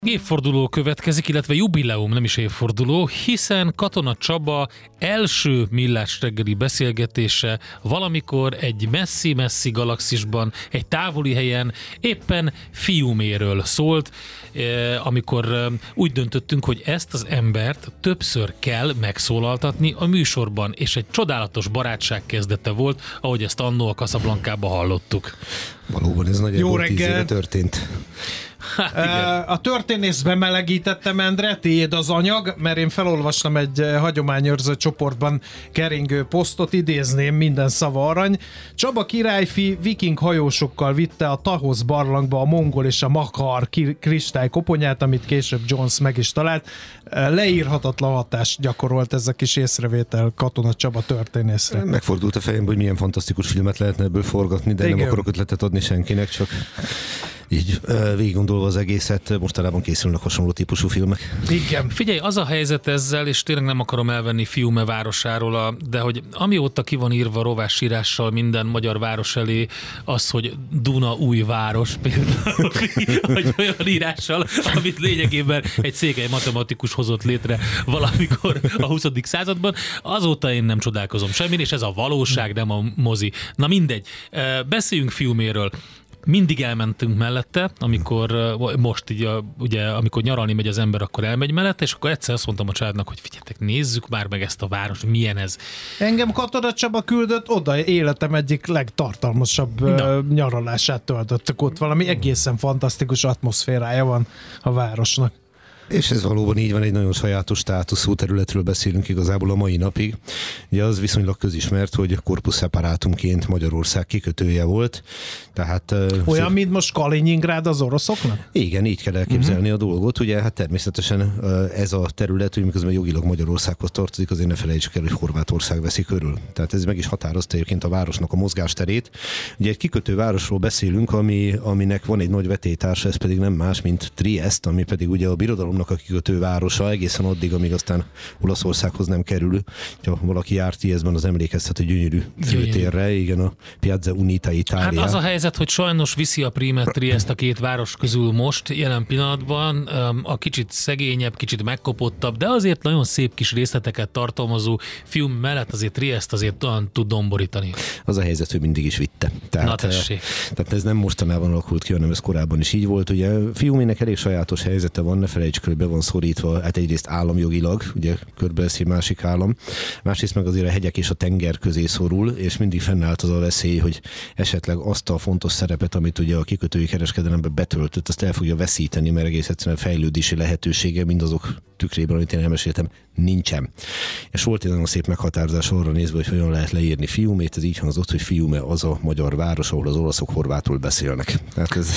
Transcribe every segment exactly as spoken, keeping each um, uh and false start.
Évforduló következik, illetve jubileum, nem is évforduló, hiszen Katona Csaba első millás reggeli beszélgetése valamikor egy messzi-messzi galaxisban, egy távoli helyen éppen Fiuméről szólt, amikor úgy döntöttünk, hogy ezt az embert többször kell megszólaltatni a műsorban, és egy csodálatos barátság kezdete volt, ahogy ezt annó a Casablancába hallottuk. Valóban ez nagyjából tíz éve történt. Hát a történész bemelegítette, Endre, tiéd az anyag, mert én felolvastam egy hagyományőrző csoportban keringő posztot, idézném, minden szava arany. Csaba királyfi viking hajósokkal vitte a Tahosz barlangba a mongol és a makar kristálykoponyát, amit később Jones meg is talált. Leírhatatlan hatást gyakorolt ez a kis észrevétel Katona Csaba történészre. Megfordult a fejembe, hogy milyen fantasztikus filmet lehetne ebből forgatni, de Igen. nem akarok ötletet adni senkinek, csak így végig gondolva az egészet, mostanában készülnek hasonló típusú filmek. Igen. Figyelj, az a helyzet ezzel, és tényleg nem akarom elvenni Fiume városáról, a, de hogy amióta ki van írva rovásírással minden magyar város elé, az, hogy Duna új város például, hogy olyan írással, amit lényegében egy székely matematikus hozott létre valamikor a huszadik században, azóta én nem csodálkozom semmin, és ez a valóság, nem a mozi. Na mindegy, beszéljünk Fiuméről. Mindig elmentünk mellette, amikor most így, ugye, amikor nyaralni megy az ember, akkor elmegy mellette, és akkor egyszer azt mondtam a családnak, hogy figyeljetek, nézzük már meg ezt a várost, milyen ez. Engem Katona Csaba küldött oda, életem egyik legtartalmasabb Na. nyaralását töltöttük ott, valami egészen fantasztikus atmoszférája van a városnak. És ez valóban így van, egy nagyon sajátos státuszú területről beszélünk igazából a mai napig. Ugye az viszonylag közismert, hogy Corpus Separatumként Magyarország kikötője volt. Tehát, olyan, szép... mint most Kaliningrád az oroszoknak? Igen, így kell elképzelni uh-huh. a dolgot. Ugye hát természetesen ez a terület, hogy miközben jogilag Magyarországhoz tartozik, azért ne felejtsük el, hogy Horvátország veszi körül. Tehát ez meg is határozta egyébként a városnak a mozgásterét. Ugye egy kikötő városról beszélünk, ami, aminek van egy nagy vetélytársa, ez pedig nem más, mint Trieste, ami pedig ugye a birodalom a kikötő városa egészen addig, amíg aztán Olaszországhoz nem kerül. Ha valaki járt Triestben, az emlékezhet a gyönyörű főtérre, igen, a Piazza Unita Italia. Hát az a helyzet, hogy sajnos viszi a Primet Trieste a két város közül most, jelen pillanatban, a kicsit szegényebb, kicsit megkopottabb, de azért nagyon szép kis részleteket tartalmazó film mellett azért Trieste azért olyan tud domborítani. Az a helyzet, hogy mindig is vitte. Tehát, Na tessék. Tehát ez nem mostanában alakult ki, hanem ez korábban is így volt. Ugye Fiumének elég sajátos helyzete van, ne felejtsük, be van szorítva, hát egyrészt államjogilag, ugye körbeveszi másik állam, másrészt meg azért a hegyek és a tenger közé szorul, és mindig fennállt az a veszély, hogy esetleg azt a fontos szerepet, amit ugye a kikötői kereskedelemben betöltött, azt el fogja veszíteni, mert egész egyszerűen fejlődési lehetősége mindazok tükrében, amit én elmeséltem, nincsen. És volt egy nagyon szép meghatározás arra nézve, hogy hogyan lehet leírni Fiumét, ez így hangzott, hogy Fiume az a magyar város, ahol az olaszok horvátul beszélnek. Hát ez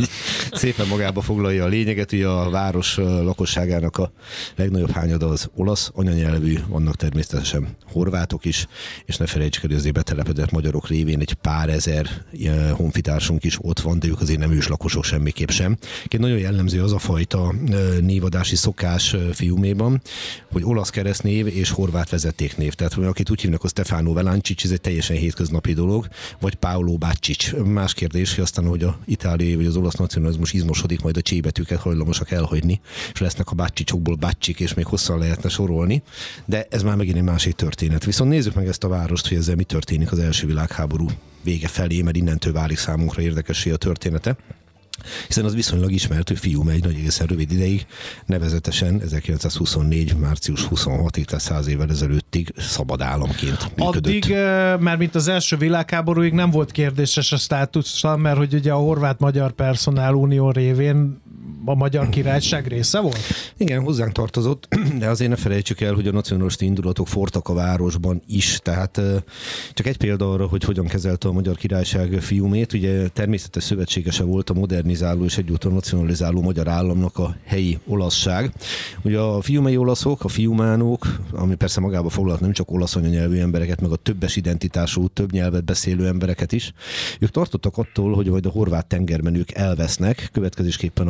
szépen magába foglalja a lényeget, hogy a város lakosságának a legnagyobb hányada az olasz anyanyelvű, vannak természetesen horvátok is, és ne felejtsük el, hogy azért betelepedett magyarok révén egy pár ezer honfitársunk is ott van, de ők azért nem őslakosok semmiképp sem. Két nagyon jellemző az a fajta névadási szokás Fiuméban, hogy olasz keresztnév és horvát vezetéknév. Tehát akit úgy hívnak, hogy Stefano Velancic, ez egy teljesen hétköznapi dolog, vagy Paolo Baccic. Más kérdés, hogy aztán, hogy a itáliai vagy az olasz nacionalizmus izmosodik, majd a csébetűket hajlamosak elhagyni, és lesznek a Baccicokból Baccik, és még hosszan lehetne sorolni, de ez már megint egy másik történet. Viszont nézzük meg ezt a várost, hogy ezzel mi történik az első világháború vége felé, mert innentől válik számunkra érdekessé a története. Hiszen az viszonylag ismert, hogy Fiume egy nagy egészen rövid ideig, nevezetesen ezerkilencszázhuszonnégy. március huszonhatodikáig, tehát száz évvel ezelőttig szabad államként működött. Addig, már mint az első világháborúig nem volt kérdéses a státusa, mert hogy ugye a horvát-magyar personál unió révén a Magyar Királyság része volt? Igen, hozzánk tartozott, de azért ne felejtsük el, hogy a nacionalista indulatok fortak a városban is, tehát csak egy példa arra, hogy hogyan kezelte a Magyar Királyság Fiumét, ugye természetes szövetségese volt a modernizáló és egyúttal nacionalizáló magyar államnak a helyi olaszság. Ugye a fiumei olaszok, a fiumánok, ami persze magába foglalt nem csak olasz anyanyelvű embereket, meg a többes identitású, több nyelvet beszélő embereket is, ők tartottak attól, hogy majd a horvát tengermenők elvesznek, következésképpen a magyar állam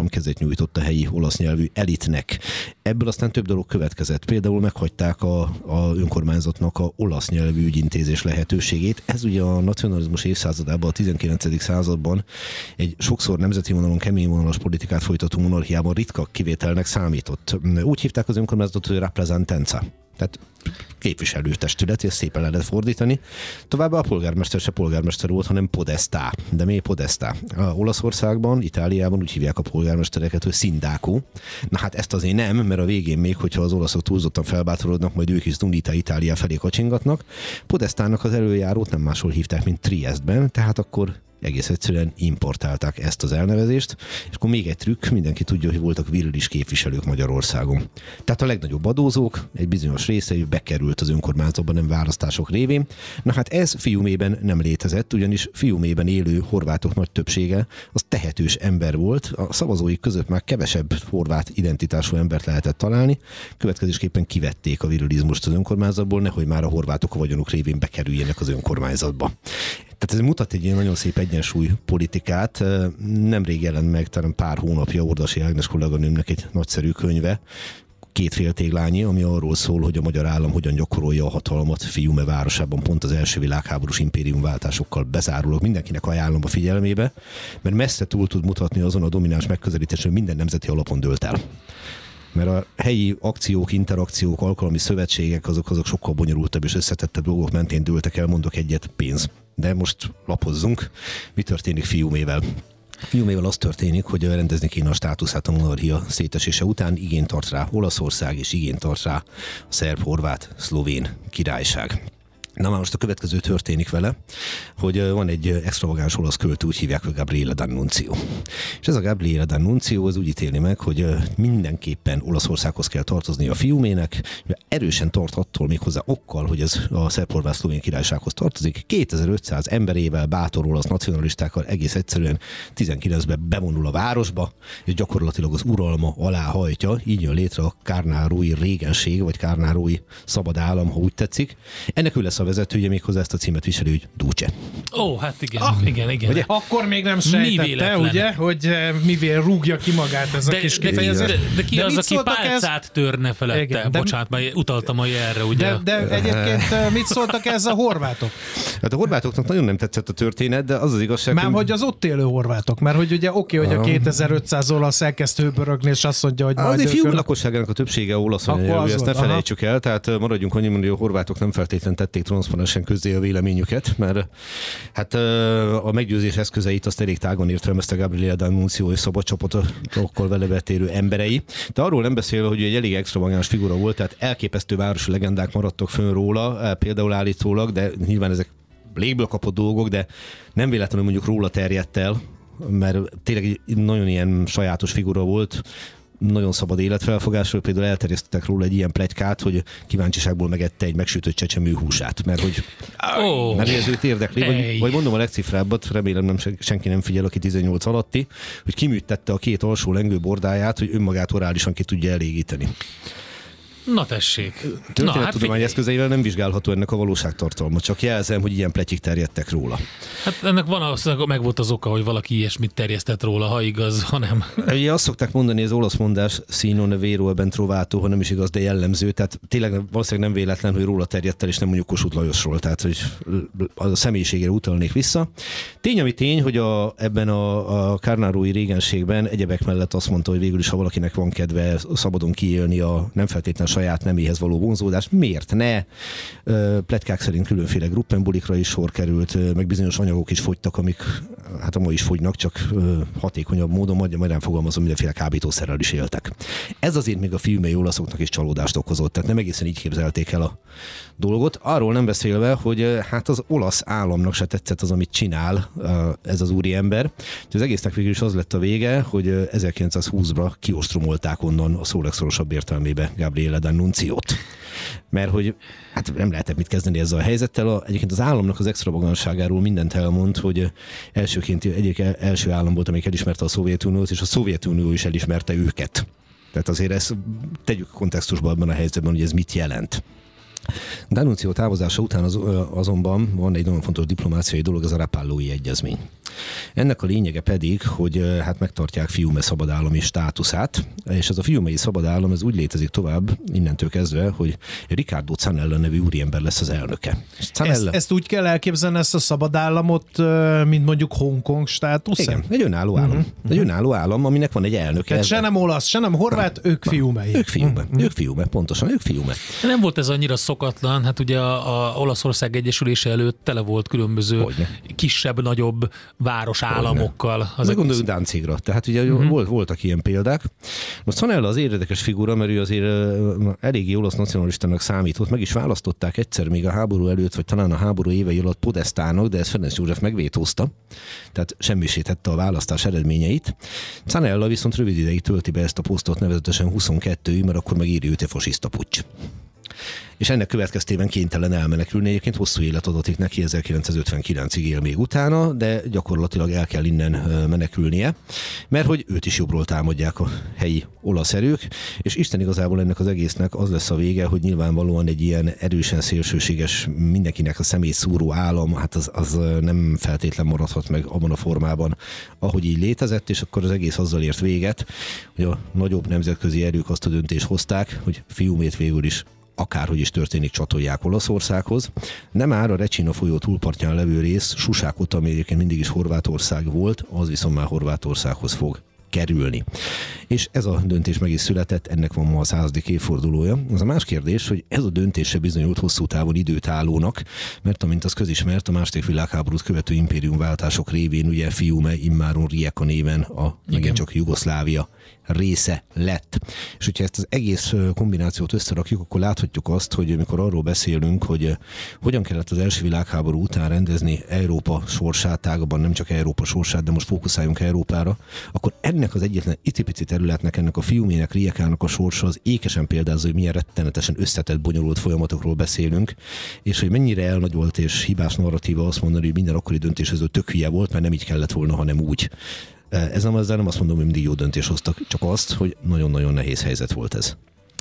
állam kezet nyújtott a helyi olasz nyelvű elitnek. Ebből aztán több dolog következett. Például meghagyták a, a önkormányzatnak a olasz nyelvű ügyintézés lehetőségét. Ez ugye a nacionalizmus évszázadában, a tizenkilencedik században egy sokszor nemzeti vonalon kemény vonalas politikát folytató monarchiában ritka kivételnek számított. Úgy hívták az önkormányzatot, hogy rappresentanza. Tehát képviselőtestület, és szépen lehet fordítani. Továbbá a polgármester se polgármester volt, hanem podestá. De mi podestá? A Olaszországban, Itáliában úgy hívják a polgármestereket, hogy sindaco. Na hát ezt azért nem, mert a végén még, hogyha az olaszok túlzottan felbátorodnak, majd ők is Dunita Itália felé kacsingatnak. Podestának az előjárót nem máshol hívták, mint Triestben, tehát akkor egész egyszerűen importálták ezt az elnevezést, és akkor még egy trükk, mindenki tudja, hogy voltak virilis képviselők Magyarországon. Tehát a legnagyobb adózók, egy bizonyos része bekerült az önkormányzatba, nem választások révén. Na hát ez Fiumében nem létezett, ugyanis Fiumében élő horvátok nagy többsége az tehetős ember volt, a szavazóik között már kevesebb horvát identitású embert lehetett találni, következésképpen kivették a virilizmust az önkormányzatból, nehogy már a horvátok a vagyonuk révén bekerüljenek az önkormányzatba. Tehát ez mutat egy ilyen nagyon szép egyensúly politikát. Nemrég jelent meg, talán pár hónapja Ordasi Ágnes kolléganőmnek egy nagyszerű könyve, Két féltéglányi, ami arról szól, hogy a magyar állam hogyan gyakorolja a hatalmat Fiume városában pont az első világháborús impériumváltásokkal bezárulok. Mindenkinek ajánlom a figyelmébe, mert messze túl tud mutatni azon a domináns megközelítés, hogy minden nemzeti alapon dőlt el. Mert a helyi akciók, interakciók, alkalmi szövetségek, azok, azok sokkal bonyolultabb és összetettebb dolgok mentén dőltek el, mondok egyet, pénz. De most lapozzunk, mi történik Fiumével. Fiumével az történik, hogy rendezni kéne a státuszát a monarchia szétesése után, igényt tart rá Olaszország, és igényt tart rá a szerb, horvát, szlovén királyság. Na már most a következő történik vele, hogy van egy extravagáns olasz költő, úgy hívják, hogy Gabriele D'Annunzio. És ez a Gabriele D'Annunzio az úgy ítéli meg, hogy mindenképpen Olaszországhoz kell tartozni a Fiumének, erősen tart attól méghozzá okkal, hogy ez a szerb-horvát-szlovén királysághoz tartozik. kétezer-ötszáz emberével, bátor olasz nacionalistákkal egész egyszerűen tizenkilencben bevonul a városba, és gyakorlatilag az uralma alá hajtja, így jön létre a kárnárói régenség, vagy kárnárói szabad állam, ha úgy tetszik. Ennek ő lesz a vezetője, méghozzá ezt a címet viseli, hogy Duce. Ó, hát igen, ah, igen, igen. Ugye? Akkor még nem sejtette, ugye, hogy mivel rúgja ki magát ez a de, kis de, kifejezés. De, de ki de az, aki pálcát ez? törne felette? Igen, de, Bocsánat, már utaltam a erre, ugye? De, de egyébként mit szóltak ez a horvátok? Hát a horvátoknak nagyon nem tetszett a történet, de az az igazság... Már hogy az ott élő horvátok, mert hogy ugye oké, okay, hogy a kétezer-ötszáz olasz elkezd hőbörögni, és azt mondja, hogy majd... Azért fiú lakosságának a többsége olasz anyanyelvű, ezt ne felejtsük el, tehát maradjunk annyi, hogy a horvátok nem feltétlenül tették transzparensen közzé a véleményüket, mert hát a meggyőzés eszközeit azt elég tágon értelmezte Gabriele D'Annunzio és szabadcsapatokkal vele betérő emberei. De arról nem beszélve, hogy egy elég extravagáns figura volt, tehát elképesztő városi legendák maradtak fönn róla, például állítólag, de nyilván ezek légből kapott dolgok, de nem véletlenül mondjuk róla terjedt el, mert tényleg egy nagyon ilyen sajátos figura volt, nagyon szabad életfelfogásról, például elterjesztettek róla egy ilyen pletykát, hogy kíváncsiságból megette egy megsütött csecsemő húsát, mert hogy oh, mert ez őt érdekli, vagy, vagy mondom a legcifrábbat, remélem nem senki nem figyel, aki tizennyolc alatti, hogy kiműtette a két alsó lengő bordáját, hogy önmagát orálisan ki tudja elégíteni. Na tessék. Történettudomány hát eszközeivel nem vizsgálható ennek a valóságtartalma, csak jelzem, hogy ilyen pletyik terjedtek róla. Hát ennek van az, meg volt az oka, hogy valaki ilyesmit terjesztett róla, ha igaz, ha nem. Ugye azt szokták mondani, az olasz mondás sino ne vero e ben trovato, ha nem is igaz, de jellemző, tehát tényleg valószínűleg nem véletlen, hogy róla terjedt el, és nem mondjuk Kossuth Lajosról, tehát hogy a személyiségére utalnék vissza. Tény, ami tény, hogy a, ebben a, a kárnárói régenségben egyebek mellett azt mondta, hogy végül is, ha valakinek van kedve szabadon kiélni a nem feltétlen saját neméhez való vonzódás, miért ne? Pletykák szerint különféle gruppenbulikra is sor került, meg bizonyos anyagok is fogytak, amik hát a ma is fogynak, csak hatékonyabb módon, majd, majd nem fogalmazom, mindenféle kábítószerrel is éltek. Ez azért még a fiumei olaszoknak is csalódást okozott, tehát nem egészen így képzelték el a dolgot. Arról nem beszélve, hogy hát az olasz államnak se tetszett az, amit csinál ez az úriember. Az egésznek végül is az lett a vége, hogy ezerkilencszázhúszban kiostromolták onnan a szó legszorosabb értelmébe Gabriele D'Annunziót. Mert hogy hát nem lehetett mit kezdeni ezzel a helyzettel. A, egyébként az államnak az extravaganságáról mindent elmond, hogy elsőként egyik első állam volt, amelyik elismerte a Szovjetuniót, és a Szovjetunió is elismerte őket. Tehát azért ezt tegyük kontextusba abban a helyzetben, hogy ez mit jelent. D'Annunzio távozása után az, azonban van egy nagyon fontos diplomáciai dolog, ez a Rapallói egyezmény. Ennek a lényege pedig, hogy hát megtartják Fiume szabadállami státuszát, és ez a fiumei szabadállam ez úgy létezik tovább innentől kezdve, hogy Riccardo Zanella nevű úriember lesz az elnöke. Zanella... Ezt, ezt úgy kell elképzelni, ezt a szabadállamot, mint mondjuk Hongkong státusz? Igen, egy önálló állam. Uh-huh. Egy önálló állam, aminek van egy elnöke. Se nem olasz, se nem horvát, na, ők fiumei. Ők fiume, uh-huh. ők fiume, pontosan, ők fiume. Nem volt ez annyira szokatlan, hát ugye a, a Olaszország Egyesülése előtt tele volt különböző kisebb, nagyobb város államokkal. Az gondoljunk Danzigra, tehát ugye uh-huh. volt, voltak ilyen példák. Most Zanella az érdekes figura, mert ő azért eléggé olasz nacionalistának számított, meg is választották egyszer még a háború előtt, vagy talán a háború évei alatt Podestának, de ezt Ferenc József megvétózta, tehát semmisítette a választás eredményeit. Zanella viszont rövid ideig tölti be ezt a posztot, nevezetesen huszonkettő, mert akkor megírja őt a fasiszta puccs. És ennek következtében kénytelen elmenekülni. Egyébként hosszú élet adatik neki, ezerkilencszázötvenkilencig él még utána, de gyakorlatilag el kell innen menekülnie, mert hogy őt is jobbról támadják a helyi olasz erők, és Isten igazából ennek az egésznek az lesz a vége, hogy nyilvánvalóan egy ilyen erősen szélsőséges, mindenkinek a szemét szúró állam, hát az, az nem feltétlen maradhat meg abban a formában, ahogy így létezett, és akkor az egész azzal ért véget, hogy a nagyobb nemzetközi erők azt a döntést hozták, hogy Fiumét végül is akárhogy is történik, csatolják Olaszországhoz. Nem már a Recina folyó túlpartján levő rész, Susákot, ami egyébként mindig is Horvátország volt, az viszont már Horvátországhoz fog kerülni. És ez a döntés meg is született, ennek van ma a századik évfordulója. Az a más kérdés, hogy ez a döntés se bizonyult hosszú távon időtállónak, mert amint az közismert, a második világháborút követő impériumváltások révén ugye Fiume immáron Rijeka néven a megint csak Jugoszlávia része lett. És hogyha ezt az egész kombinációt összerakjuk, akkor láthatjuk azt, hogy amikor arról beszélünk, hogy hogyan kellett az első világháború után rendezni Európa sorsát, tágabban nem csak Európa sorsát, de most fókuszáljunk Európára, akkor ennek az egyetlen icipici területnek, ennek a Fiumének, Rijekának a sorsa az ékesen példázza, hogy milyen rettenetesen összetett, bonyolult folyamatokról beszélünk, és hogy mennyire elnagyolt és hibás narratíva azt mondani, hogy minden akkori döntéshozó tök hülye volt, mert nem így kellett volna, hanem úgy. Ez nem, ezzel nem azt mondom, hogy mindig jó döntés hoztak, csak azt, hogy nagyon-nagyon nehéz helyzet volt ez.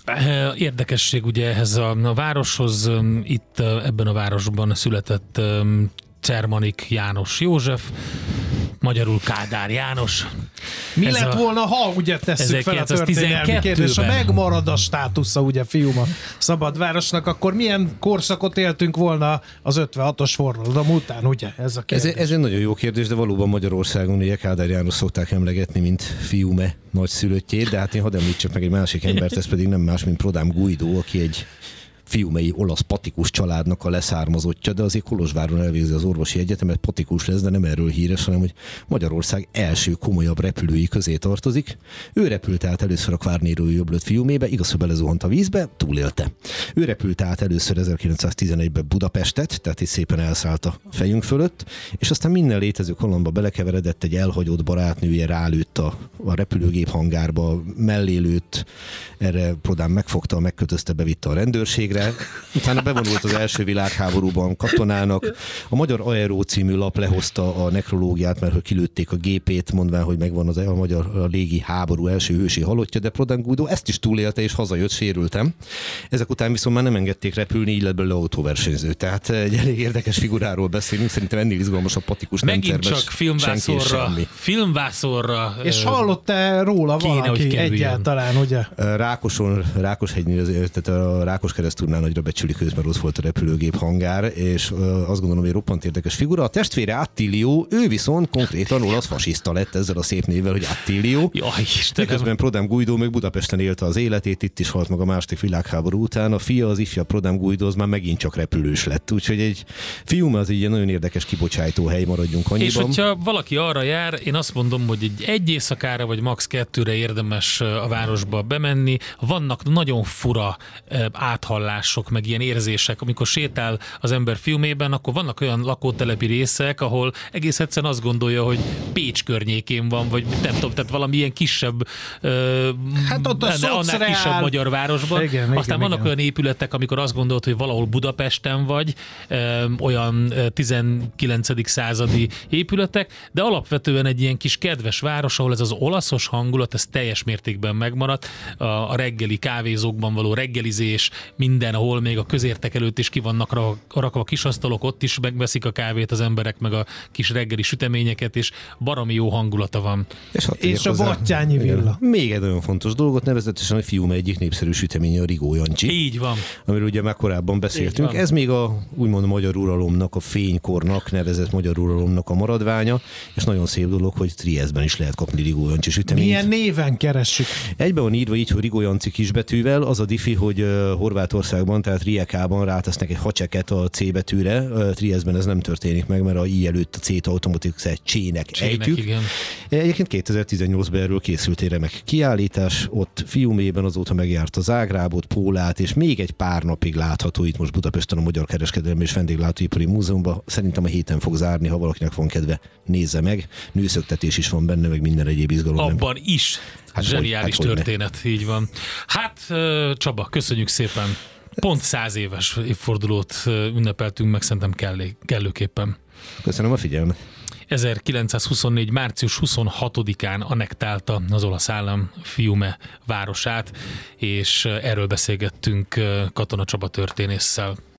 Érdekesség ugye ehhez a, a városhoz, itt ebben a városban született Czermanik János József, magyarul Kádár János. Mi ez lett a, volna, ha ugye tesszük fel a történelmi kérdést, ha megmarad a státusza ugye Fiuma szabadvárosnak, akkor milyen korszakot éltünk volna az ötvenhatos forradalom után, ugye? Ez a kérdés. Ez, ez egy nagyon jó kérdés, de valóban Magyarországon ugye Kádár János szokták emlegetni, mint Fiume nagyszülöttjét, de hát én hadd említsek meg egy másik embert, ez pedig nem más, mint Prodám Guidó, aki egy fiumei olasz patikus családnak a leszármazottja, de azért Kolozsváron elvégzi az orvosi egyetemet, patikus lesz, de nem erről híres, hanem hogy Magyarország első komolyabb repülői közé tartozik. Ő repült át először a Quarnero Jobblet Fiumébe, igaz, hogy belezuhant a vízbe, túlélte. Ő repült át először ezerkilencszáztizenegyben Budapestet, tehát is szépen elszállt a fejünk fölött, és aztán minden létező kalandba belekeveredett, egy elhagyott barátnője rálőtt a, a repülőgép hangárba, mellé lőtt, erre Prodám megfogta, megkötözte, bevitte a rendőrségre. Utána bevonult az első világháborúban katonának. A Magyar Aero című lap lehozta a nekrológiát, mert hogy kilőtték a gépét, mondván, hogy megvan az a magyar a légi háború első hősi halottja, de Prodám Guidó ezt is túlélte, és hazajött, sérültem. Ezek után viszont már nem engedték repülni, így lett belőle autóversenyző. Tehát egy elég érdekes figuráról beszélünk, szerintem ennél izgalmasabb patikus nem megint csak filmvászorra, filmvászorra. És hallott-e róla valaki egyáltalán, ugye? Rákoson, Rákoshegynél, tehát a Rákoskeresztúrnál nagyra becsülik őt, mert ott volt a repülőgép hangár, és azt gondolom, hogy roppant érdekes figura. A testvére Attilio, ő viszont konkrétan olasz fasiszta lett ezzel a szép névvel, hogy Attilio. Jaj, Istenem. Miközben Prodám Guidó még Budapesten élte az életét, itt is halt meg a második világháború után. A fia, az ifja Prodám Guidó, az már megint csak repülős lett. Úgyhogy egy Fiume az egy nagyon érdekes kibocsájtó hely, maradjunk annyiban. És hogyha valaki arra jár, én azt mondom, hogy egy, egy éjszakára vagy max. kettőre érdemes a városba bemenni. Vannak nagyon fura áthallások, meg ilyen érzések. Amikor sétál az ember Fiumében, akkor vannak olyan lakótelepi részek, ahol egész egyszerűen azt gondolja, hogy Pécs környékén van, vagy nem tudom, tehát valami ilyen kisebb, hát ott a annál kisebb magyar városban. Igen, Aztán igen, vannak igen. olyan épületek, amikor azt gondolod, hogy valahol Budapesten vagy, olyan tizenkilencedik századi épületek, de alapvetően egy ilyen kis kedves város, ahol ez az olaszos hangulat, ez teljes mértékben megmaradt. A reggeli kávézókban való reggelizés, minden helyen, ahol még a közértek előtt is ki vannak rakva a kis asztalok, ott is megveszik a kávét az emberek, meg a kis reggeli süteményeket, és baromi jó hangulata van. És, és a Battyányi villa. Még egy nagyon fontos dolgot, nevezetesen a Fiume egyik népszerű süteménye, a Rigó Jancsi. Így van. Amiről ugye már korábban beszéltünk. Ez még a úgymond magyar uralomnak, a fénykornak nevezett magyar uralomnak a maradványa, és nagyon szép dolog, hogy Triesztben is lehet kapni Rigó Jancsi süteményt. Milyen néven keressük? Egyben van írva így, hogy Rigó Janci kisbetűvel, az a diffi, hogy uh, Horvátországban, tehát Rijekában rátesznek egy hacseket a C betűre, uh, Triesztben ez nem történik meg, mert a I előtt a C-t automatikus csének ejtjük. Igen. Egyébként kétezer-tizennyolcban erről készült egy remek kiállítás, ott Fiumében azóta megjárta Zágrábot, Pólát, és még egy pár napig látható itt most Budapesten a Magyar Kereskedelmi és Vendéglátóipari Múzeumban. Szerintem a héten fog zárni, ha valakinek van kedve, nézze meg. Nőszöktetés is van benne, meg minden egyéb izgalom. Abban nem. is. Hát zseniális hogy, hát történet, így van. Hát Csaba, köszönjük szépen. Pont száz éves évfordulót ünnepeltünk meg, szerintem kellé, kellőképpen. Köszönöm a figyelmet. ezerkilencszázhuszonnégy. március huszonhatodikán annektálta az olasz állam Fiume városát, és erről beszélgettünk Katona Csaba történésszel.